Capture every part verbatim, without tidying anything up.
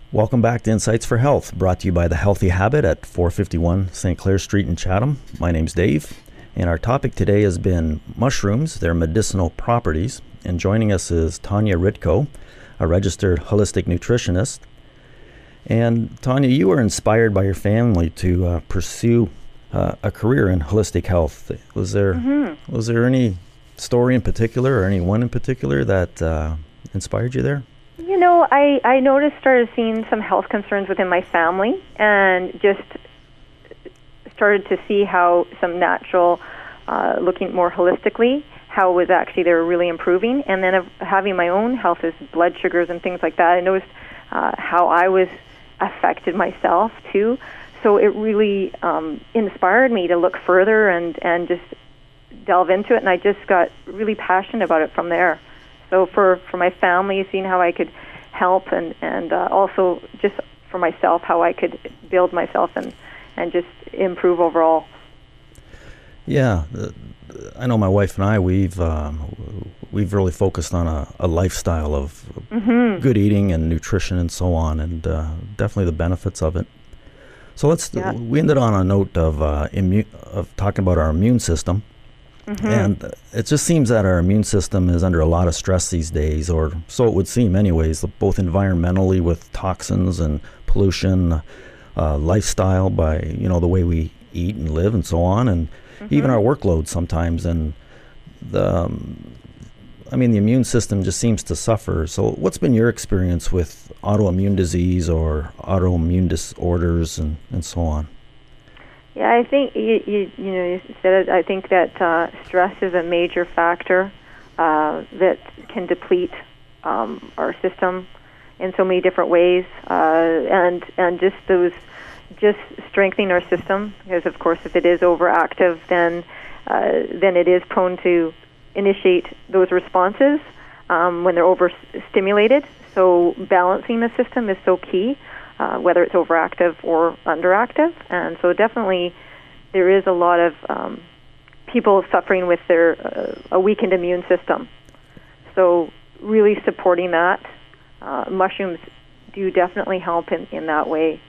Welcome back to Insights for Health, brought to you by The Healthy Habit at four fifty-one Saint Clair Street in Chatham. My name's Dave, and our topic today has been mushrooms, their medicinal properties. And joining us is Tanya Ritko, a registered holistic nutritionist. And Tanya, you were inspired by your family to uh, pursue uh, a career in holistic health. Was there mm-hmm. was there any story in particular or anyone in particular that uh, inspired you there? You know, I, I noticed, started seeing some health concerns within my family and just started to see how some natural, uh, looking more holistically, how it was actually they were really improving. And then of having my own health as blood sugars and things like that, I noticed uh, how I was affected myself too. So it really um, inspired me to look further and, and just delve into it. And I just got really passionate about it from there. So for, for my family, seeing how I could help, and, and uh, also just for myself, how I could build myself and, and just improve overall. Yeah, uh, I know my wife and I, we've um, we've really focused on a, a lifestyle of mm-hmm. good eating and nutrition and so on, and uh, definitely the benefits of it. So let's yeah. we ended on a note of uh, immune of talking about our immune system. Mm-hmm. And it just seems that our immune system is under a lot of stress these days, or so it would seem anyways, both environmentally with toxins and pollution, uh, lifestyle by, you know, the way we eat and live and so on, and mm-hmm. even our workload sometimes. And the, um, I mean, the immune system just seems to suffer. So what's been your experience with autoimmune disease or autoimmune disorders and, and so on? Yeah, I think you, you, you know you said it. I think that uh, stress is a major factor uh, that can deplete um, our system in so many different ways, uh, and and just those just strengthening our system, because of course if it is overactive, then uh, then it is prone to initiate those responses um, when they're overstimulated. So balancing the system is so key. Uh, whether it's overactive or underactive. And so definitely there is a lot of um, people suffering with their uh, a weakened immune system. So really supporting that. Uh, mushrooms do definitely help in, in that way.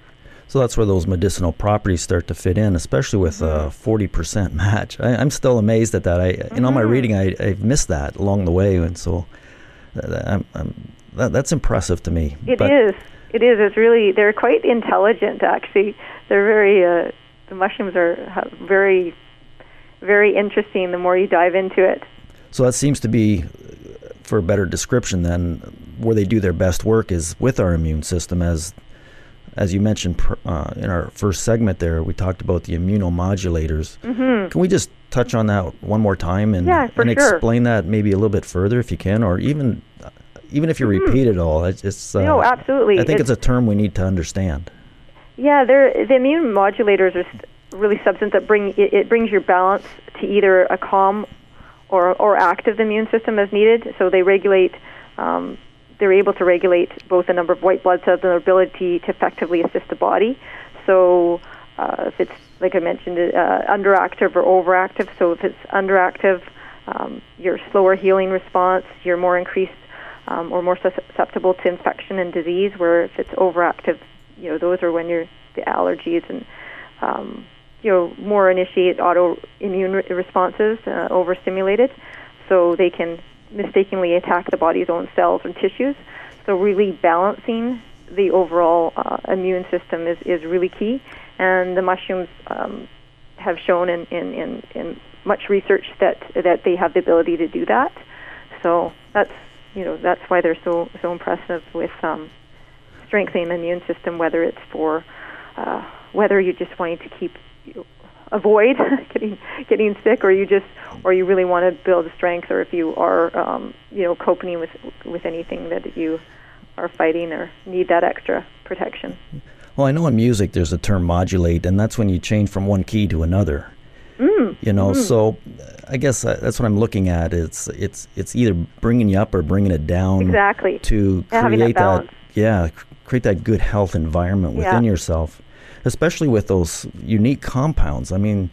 So that's where those medicinal properties start to fit in, especially with a forty percent match. I, I'm still amazed at that. I, mm-hmm. In all my reading, I, I've missed that along the way. And so uh, I'm, I'm, that, that's impressive to me. It but, is. It is. It's really, they're quite intelligent, actually. They're very, uh, the mushrooms are very, very interesting the more you dive into it. So that seems to be, for a better description then, where they do their best work is with our immune system. As as you mentioned uh, in our first segment there, we talked about the immunomodulators. Mm-hmm. Can we just touch on that one more time and, yeah, for and sure. explain that maybe a little bit further if you can, or even... Even if you mm-hmm. repeat it all, it's, it's uh, no, absolutely. I think it's, it's a term we need to understand. Yeah, they're, the immune modulators are st- really substance that bring it, it brings your balance to either a calm or or active immune system as needed. So they regulate. Um, they're able to regulate both the number of white blood cells and their ability to effectively assist the body. So uh, if it's like I mentioned, uh, underactive or overactive. So if it's underactive, um, your slower healing response, your more increased. Um, or more susceptible to infection and disease, where if it's overactive, you know, those are when you're the allergies and, um, you know, more initiate autoimmune re- responses, uh, overstimulated, so they can mistakenly attack the body's own cells and tissues. So really balancing the overall uh, immune system is, is really key, and the mushrooms um, have shown in, in, in, in much research that, that they have the ability to do that. So that's You know, that's why they're so so impressive with um, strengthening the immune system. Whether it's for uh, whether you're just wanting to keep you avoid getting getting sick, or you just or you really want to build strength, or if you are um, you know coping with with anything that you are fighting or need that extra protection. Well, I know in music there's a term modulate, and that's when you change from one key to another. Mm. You know, mm. so I guess that's what I'm looking at. It's it's it's either bringing you up or bringing it down. Exactly. To yeah, create that, that, yeah, create that good health environment within yeah. yourself, especially with those unique compounds. I mean,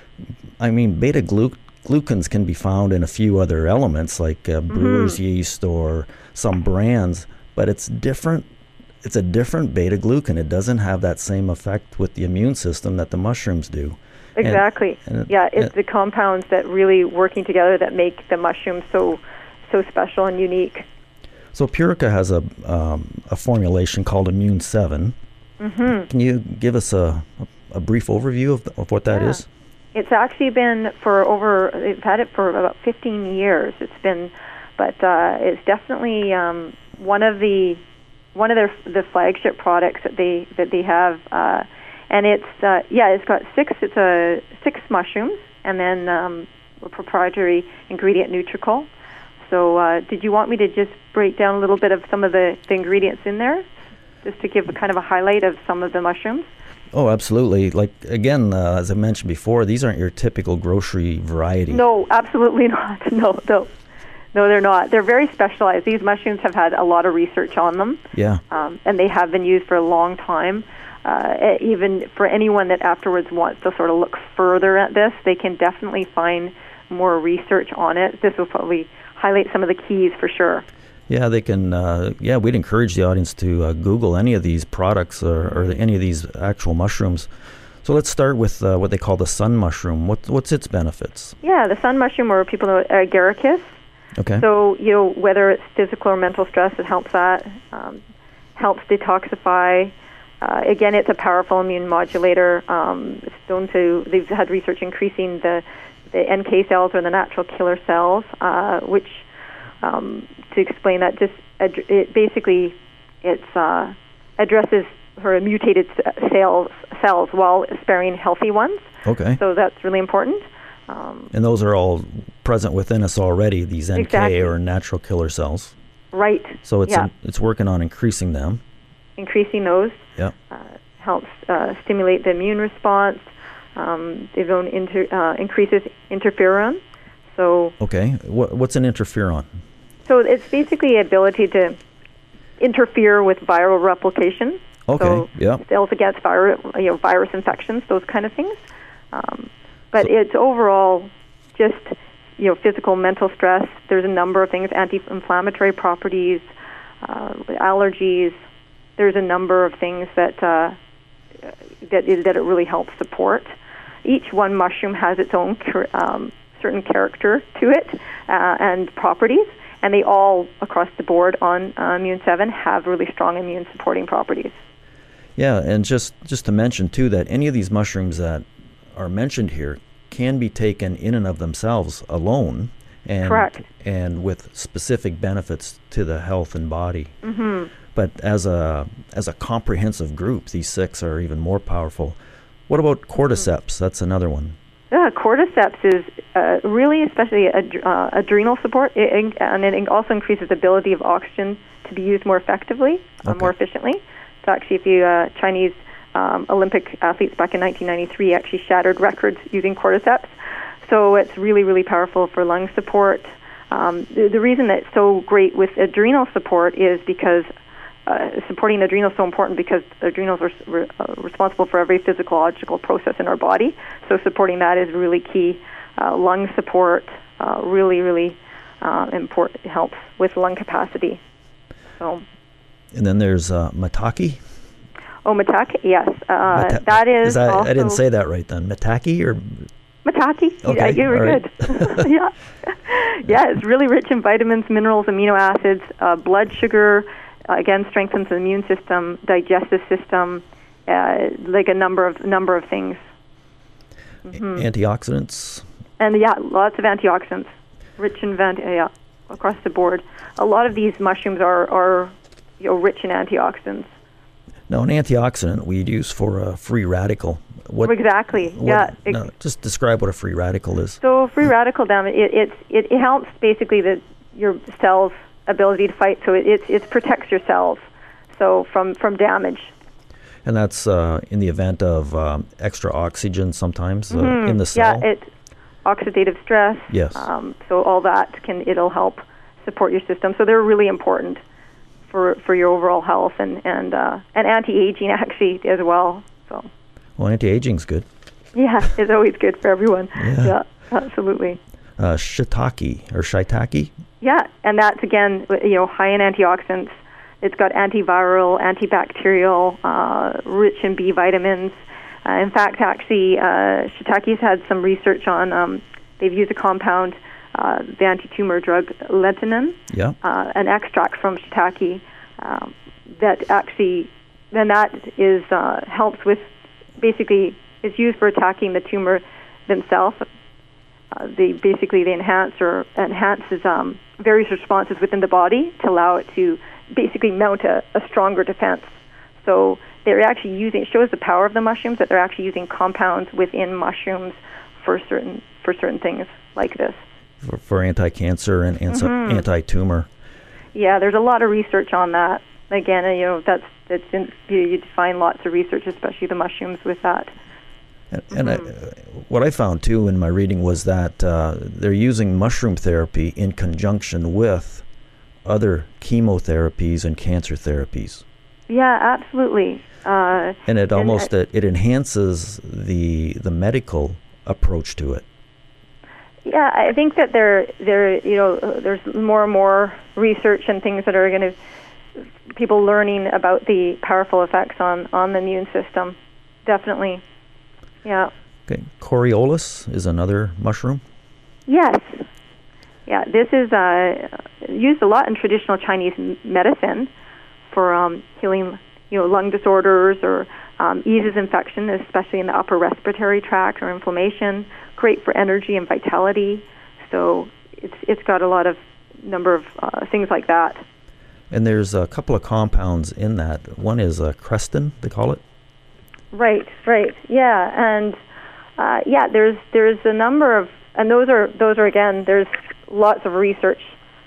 I mean, beta glu- glucans can be found in a few other elements like uh, brewer's mm-hmm. yeast or some brands, but it's different. it's a different beta glucan. It doesn't have that same effect with the immune system that the mushrooms do. Exactly. And, and yeah, it's and the compounds that really working together that make the mushroom so so special and unique. So Purica has a um, a formulation called Immune seven. Mm-hmm. Can you give us a, a brief overview of, of what that yeah. is? It's actually been for over, they've had it for about fifteen years. It's been, but uh, it's definitely um, one of the one of their the flagship products that they that they have. Uh, and it's uh, yeah, it's got six. It's a six mushrooms, and then um, a proprietary ingredient Nutricol. So, uh, did you want me to just break down a little bit of some of the, the ingredients in there, just to give a kind of a highlight of some of the mushrooms? Oh, absolutely. Like, again, uh, as I mentioned before, these aren't your typical grocery variety. No, absolutely not. No, no. No, they're not. They're very specialized. These mushrooms have had a lot of research on them. Yeah. Um, and they have been used for a long time. Uh, even for anyone that afterwards wants to sort of look further at this, they can definitely find more research on it. This will probably highlight some of the keys for sure. Yeah, they can. Uh, yeah, we'd encourage the audience to uh, Google any of these products or, or the, any of these actual mushrooms. So let's start with uh, what they call the sun mushroom. What, what's its benefits? Yeah, the sun mushroom, or people know it, agaricus. Okay. So, you know, whether it's physical or mental stress, it helps that. Um, helps detoxify. Uh, again, it's a powerful immune modulator. Um, it's known to, they've had research increasing the, the N K cells, or the natural killer cells, uh, which, um, to explain that, just ad- it basically it's uh, addresses her mutated cells, cells while sparing healthy ones. Okay. So that's really important. Um, and those are all present within us already, these N K exactly. or natural killer cells. Right. So it's yeah. in, it's working on increasing them. Increasing those yeah. uh, helps uh, stimulate the immune response. Um, they've known inter, uh, increases interferon. So okay, what, what's an interferon? So it's basically the ability to interfere with viral replication. Okay. So yeah. cells against virus, you know, virus infections, those kind of things. Um, but So- it's overall just, you know, physical, mental stress. There's a number of things, anti-inflammatory properties, uh, allergies. There's a number of things that uh, that is, that it really helps support. Each one mushroom has its own char- um, certain character to it uh, and properties, and they all, across the board on uh, Immune seven, have really strong immune supporting properties. Yeah, and just, just to mention, too, that any of these mushrooms that are mentioned here can be taken in and of themselves alone. And, Correct. And with specific benefits to the health and body. Mm-hmm. But as a as a comprehensive group, these six are even more powerful. What about cordyceps? That's another one. Yeah, cordyceps is uh, really, especially ad- uh, adrenal support, it, it, and it also increases the ability of oxygen to be used more effectively, uh, Okay. more efficiently. So actually, if you uh, Chinese um, Olympic athletes back in nineteen ninety-three actually shattered records using cordyceps. So it's really, really powerful for lung support. Um, the, the reason that it's so great with adrenal support is because Uh, supporting adrenals is so important because adrenals are re- uh, responsible for every physiological process in our body. So supporting that is really key. Uh, lung support uh, really, really uh, important. Helps with lung capacity. So. And then there's uh, maitake. Oh, maitake, yes. Uh, Mata- that is, is that, also I didn't say that right then. Maitake or maitake. Okay, Yeah, you were all right. good. yeah, yeah. It's really rich in vitamins, minerals, amino acids, uh, blood sugar. Uh, again, strengthens the immune system, digestive system, uh, like a number of number of things. Mm-hmm. Antioxidants. And yeah, lots of antioxidants, rich in van- yeah, across the board. A lot of these mushrooms are are you know, rich in antioxidants. Now, an antioxidant we use for a free radical. What Exactly. what- yeah. Ex- no, just describe what a free radical is. So free radical damage, it, it's it, it helps basically the your cells' ability to fight. So it it, it protects your cells, so from, from damage. And that's uh, in the event of um, extra oxygen sometimes uh, Mm-hmm. in the cell. Yeah, it oxidative stress. Yes. Um, so all that can it'll help support your system. So they're really important for for your overall health and and uh, and anti-aging actually as well. So. Well, anti-aging's good. Yeah, it's always good for everyone. Yeah. Yeah, absolutely. Uh, shiitake or shiitake. Yeah, and that's again, you know, high in antioxidants. it's got antiviral, antibacterial, uh, rich in B vitamins. Uh, in fact, actually, uh, Shiitake's had some research on, um, they've used a compound, uh, the anti-tumor drug lentinan, yeah. uh, an extract from shiitake um, that actually, then that is uh, helps with, basically, is used for attacking the tumor themselves. Uh, they basically they enhance or enhances um, various responses within the body to allow it to basically mount a, a stronger defense. So they're actually using, it shows the power of the mushrooms, that they're actually using compounds within mushrooms for certain for certain things like this. For, for anti-cancer and anti- mm-hmm. anti-tumor. Yeah, there's a lot of research on that. Again, you know, that's that's in, you, you find lots of research, especially the mushrooms, with that. And, and mm-hmm. I, what I found too in my reading was that uh, they're using mushroom therapy in conjunction with other chemotherapies and cancer therapies. Yeah, absolutely. Uh, and it almost and, uh, it, it enhances the the medical approach to it. Yeah, I think that there there you know there's more and more research and things that are going to people learning about the powerful effects on, on the immune system. Definitely. Yeah. Okay. Coriolis is another mushroom? Yes. Yeah, this is uh, used a lot in traditional Chinese m- medicine for um, healing, you know, lung disorders or um, eases infection, especially in the upper respiratory tract or inflammation. Great for energy and vitality. So it's it's got a lot of number of uh, things like that. And there's a couple of compounds in that. One is uh, Crestin, they call it. Right, right, yeah, and uh, yeah, there's there's a number of, and those are those are again, there's lots of research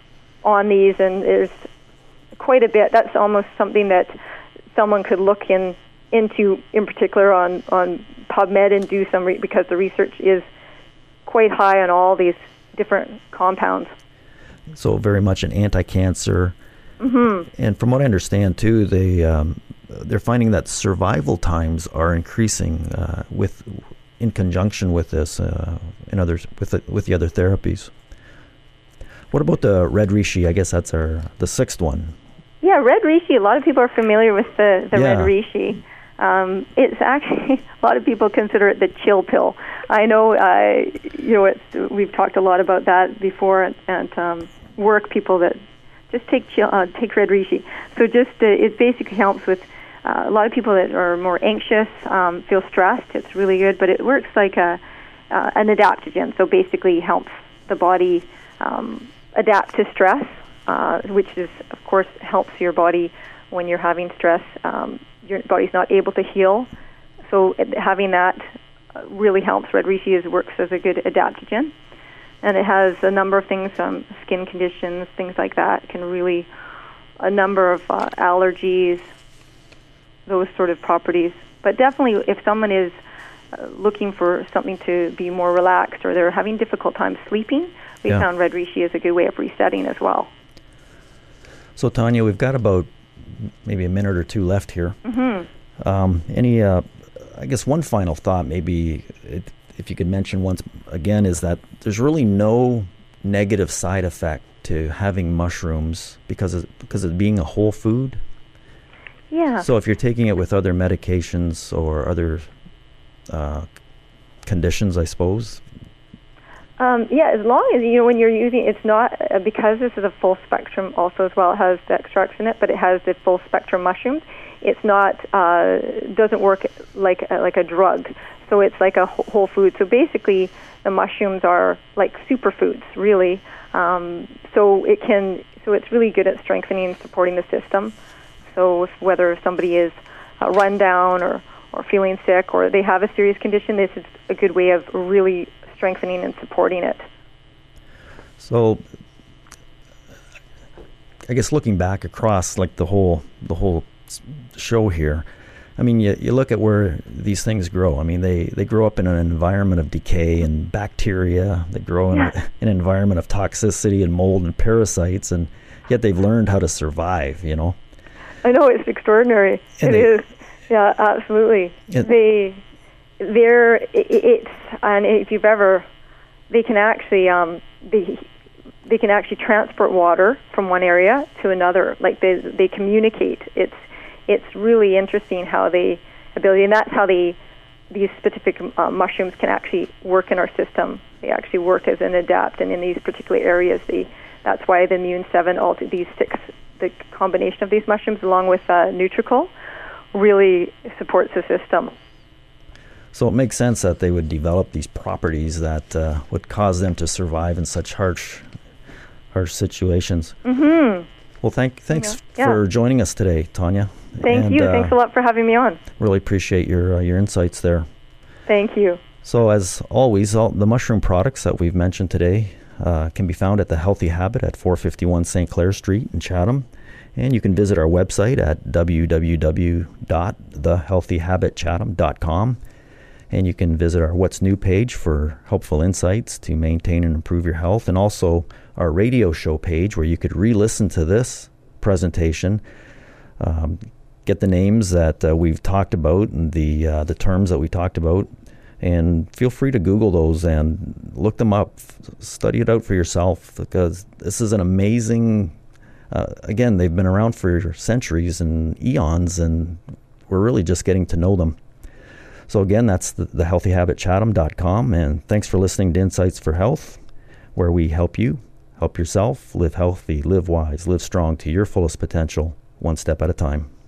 on these, and there's quite a bit. That's almost something that someone could look in into in particular on on PubMed and do some re- because the research is quite high on all these different compounds. So very much an anti-cancer. Mm-hmm. And from what I understand too, they um, they're finding that survival times are increasing uh, with in conjunction with this uh, and others with the, with the other therapies. What about the red reishi? I guess that's our the sixth one. Yeah, red reishi. A lot of people are familiar with the, the yeah. red reishi. Um, it's actually, a lot of people consider it the chill pill. I know, uh, you know, it's, we've talked a lot about that before at, at um, work. People that just take chill, uh, take red reishi. So just uh, it basically helps with uh, a lot of people that are more anxious, um, feel stressed. It's really good, but it works like a uh, an adaptogen. So basically, helps the body um, adapt to stress, uh, which is of course helps your body when you're having stress. Um, your body's not able to heal, so it, having that uh, really helps. Red reishi is, works as a good adaptogen. And it has a number of things, um, skin conditions, things like that, can really, a number of uh, allergies, those sort of properties. But definitely if someone is uh, looking for something to be more relaxed or they're having difficult time sleeping, we yeah. found red reishi is a good way of resetting as well. So Tanya, we've got about maybe a minute or two left here. Mm-hmm. Um, any, uh, I guess one final thought maybe, it, if you could mention once again, is that there's really no negative side effect to having mushrooms because of, because of being a whole food. Yeah. So if you're taking it with other medications or other uh, conditions, I suppose. Um, yeah, as long as, you know, when you're using, it's not, uh, because this is a full spectrum also as well, it has the extracts in it, but it has the full spectrum mushrooms. It's not, uh, doesn't work like a, like a drug. So it's like a whole food. So basically, the mushrooms are like superfoods, really. Um, so it can, so it's really good at strengthening and supporting the system. So if, whether somebody is uh, run down or, or feeling sick or they have a serious condition, this is a good way of really strengthening and supporting it. So, I guess looking back across like the whole the whole show here, I mean, you, you look at where these things grow. I mean, they, they grow up in an environment of decay and bacteria. They grow in yeah. a, an environment of toxicity and mold and parasites, and yet they've learned how to survive, you know? I know, it's extraordinary. And it they, is. Yeah, absolutely. It, they, they're, it, it's, and if you've ever, they can actually, um, they, they can actually transport water from one area to another. Like they they communicate. It's it's really interesting how they ability, and that's how they these specific uh, mushrooms can actually work in our system. They actually work as an adapt, and in these particular areas, they that's why the Immune seven, all these six, the combination of these mushrooms along with uh, Nutricol, really supports the system. So it makes sense that they would develop these properties that uh, would cause them to survive in such harsh, harsh situations. Mm-hmm. Well, thank thanks yeah. for Yeah. joining us today, Tanya. Thank and, you. Uh, Thanks a lot for having me on. Really appreciate your uh, your insights there. Thank you. So as always, all the mushroom products that we've mentioned today uh, can be found at The Healthy Habit at four fifty-one Saint Clair Street in Chatham. And you can visit our website at w w w dot the healthy habit chatham dot com. And you can visit our What's New page for helpful insights to maintain and improve your health, and also our radio show page where you could re-listen to this presentation, um, get the names that uh, we've talked about and the uh, the terms that we talked about, and feel free to Google those and look them up, study it out for yourself, because this is an amazing, uh, again, they've been around for centuries and eons, and we're really just getting to know them. So again, that's the, the healthy habit chatham dot com, and thanks for listening to Insights for Health, where we help you, help yourself, live healthy, live wise, live strong to your fullest potential, one step at a time.